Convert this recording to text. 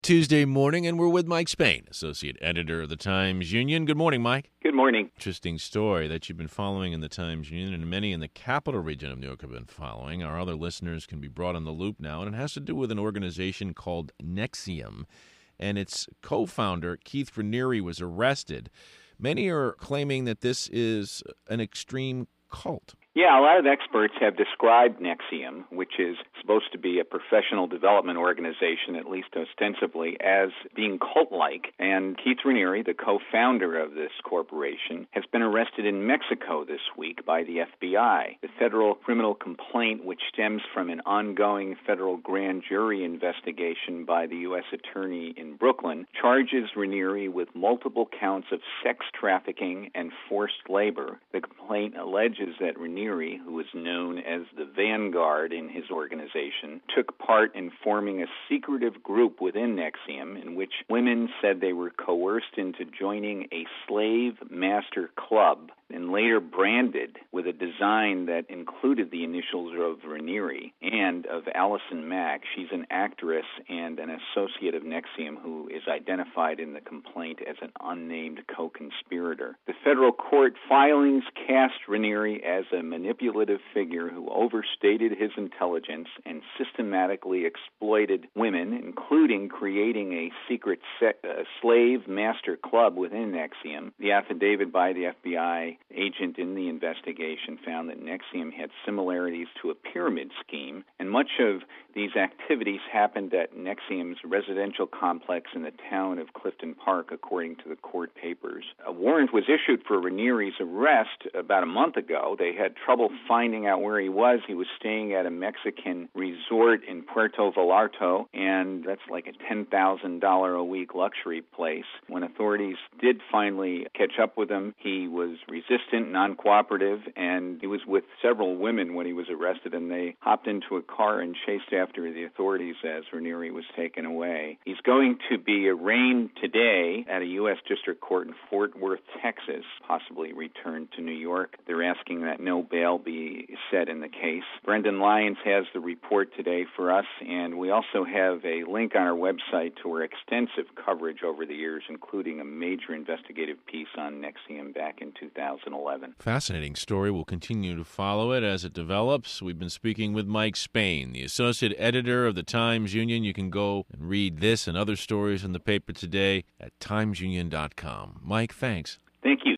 Tuesday morning, and we're with Mike Spain, associate editor of the Times-Union. Good morning, Mike. Good morning. Interesting story that you've been following in the Times-Union, and many in the capital region of New York have been following. Our other listeners can be brought on the loop now, and it has to do with an organization called NXIVM, and its co-founder, Keith Raniere, was arrested. Many are claiming that this is an extreme cult. Yeah, a lot of experts have described NXIVM, which is supposed to be a professional development organization, at least ostensibly, as being cult-like. And Keith Raniere, the co-founder of this corporation, has been arrested in Mexico this week by the FBI. The federal criminal complaint, which stems from an ongoing federal grand jury investigation by the U.S. Attorney in Brooklyn, charges Raniere with multiple counts of sex trafficking and forced labor. The complaint alleges that Raniere, who is known as the Vanguard in his organization, took part in forming a secretive group within NXIVM in which women said they were coerced into joining a slave master club and later branded with a design that included the initials of Raniere and of Allison Mack. She's an actress and an associate of NXIVM who is identified in the complaint as an unnamed co-conspirator. The federal court filings cast Raniere as a manipulative figure who overstated his intelligence and systematically exploited women, including creating a secret slave master club within NXIVM. The affidavit by the FBI agent in the investigation found that NXIVM had similarities to a pyramid scheme, and much of these activities happened at NXIVM's residential complex in the town of Clifton Park, according to the court papers. A warrant was issued for Raniere's arrest about a month ago. They had trouble finding out where he was. He was staying at a Mexican resort in Puerto Vallarta, and that's like a $10,000 a week luxury place. When authorities did finally catch up with him, he was resistant, non-cooperative, and he was with several women when he was arrested, and they hopped into a car and chased after the authorities as Raniere was taken away. He's going to be arraigned today at a U.S. District Court in Fort Worth, Texas, possibly returned to New York. They're asking that no bail be set in the case. Brendan Lyons has the report today for us, and we also have a link on our website to our extensive coverage over the years, including a major investigative piece on NXIVM back in 2011. Fascinating story. We'll continue to follow it as it develops. We've been speaking with Mike Spain, the associate editor of the Times-Union. You can go and read this and other stories in the paper today at timesunion.com. Mike, thanks. Thank you.